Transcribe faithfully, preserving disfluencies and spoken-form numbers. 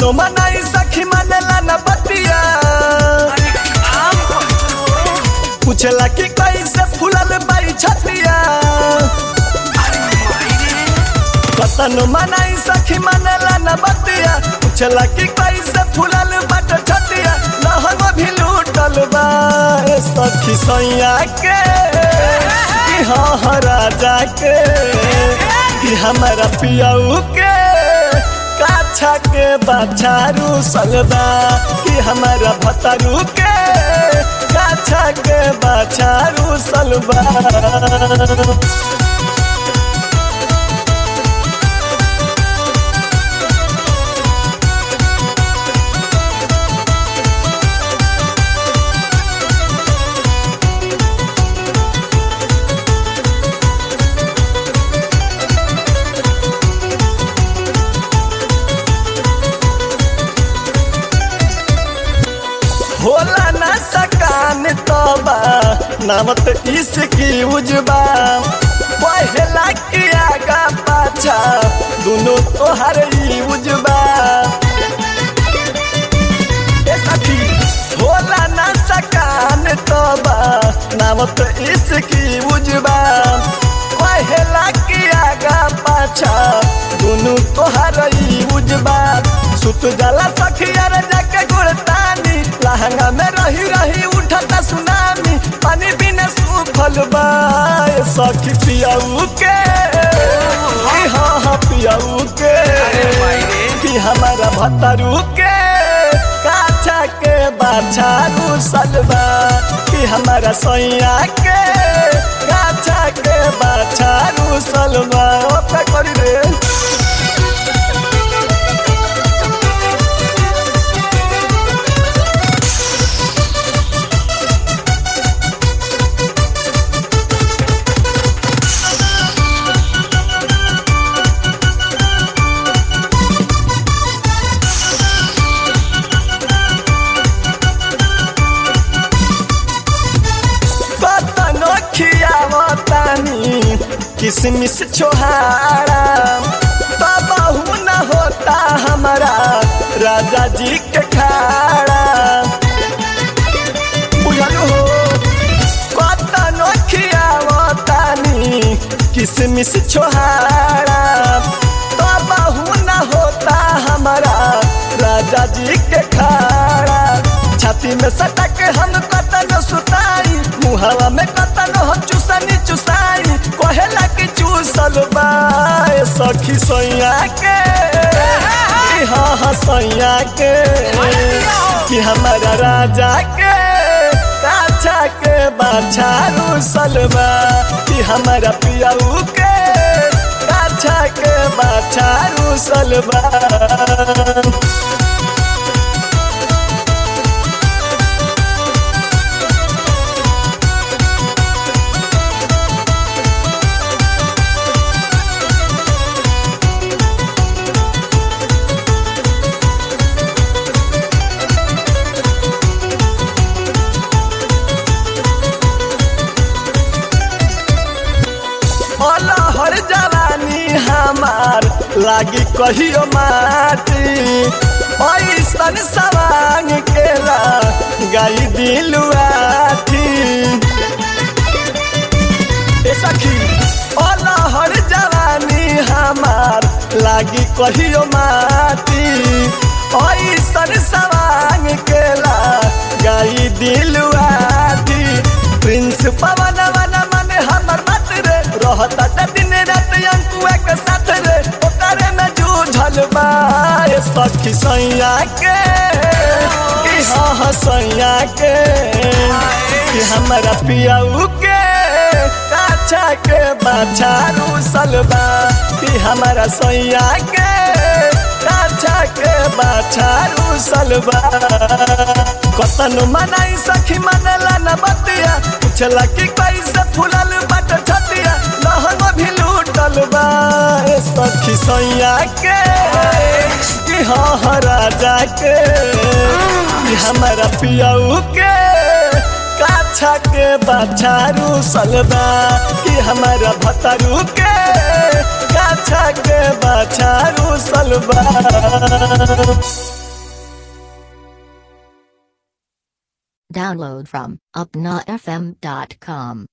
कतनो मनाई सखी मानेला न बतिया पूछला कि कैसे फूलल बाई छतिया कतनो मनाई सखी मानेला न बतिया पूछला कि कैसे फूलल बाट छतिया लहंग भी लूटल बा सखी सैया के कि हाँ राजा के कि हमारा पियाऊ के काछा के बाछारू सलबा कि हमारा भतारू के काछा के बाछारू सलबा होला न सकान तोबा नामत इसकी उजबा पहला की आगा पाछा दोनों तोहर ही उजबा होला न सकान तोबा नामत इसकी उजबा पहला की आगा पाछा दोनों तोहर ही उजबा सुत जाला सखिया जाके गुड़तानी लहंगा में रही रही उठता सुनामी पानी बिना सूखल बा सखी पियाऊ के हाँ हाँ पियाऊ के कि हमारा भतारू के काछा के बाछारू सलबा कि हमारा सैया के काछा के बाछारू सलबा पे करी रे किसमिस छोहारा बाबू न होता हमारा राजा जी के खाड़ा बुझल हो कतनो खियावतानी किसमिस छोहारा बाबू न होता हमारा राजा जी के खाड़ा छाती में सटक हम कतनो सुताई मुहावा में कतनो हम चुसनी चुसाई कहेला कि चूसल बा सखी सैया के हाँ हाँ सैया के कि हमारा राजा के काछा के बाछारू सलबा कि हमारा पियाऊ के काछा के बाछारू सलबा हर जवानी हमार लागी कहियो माटी ऐसन सवांग केला गाई दिलुआठी सखी हर जवानी हमार लागी कहियो माटी ऐसन सवांग केला गाई दिलुआठी प्रिंस पवन वन मन हमर मत रे रहता दिन रात अंकुआ के साथ रे ओकरे में जूझल बा सखी सैया के कि हाँ हाँ सैया के कि हमारा पियाऊ के काछा के बाछारू सलबा कि हमारा सैया के काछा के बाछारू सलबा कतनो मनाई सखी मानेला न बतिया पूछला कि कैसे फूलल बाट छतिया लहंग भी लूटल बा सखी सैया के कि हाँ हाँ राजा के कि हमारा पियाऊ के काछा के बाछारू सलबा कि हमारा भतारू के काछा के बाछारू Salba. Download from upna f m dot com.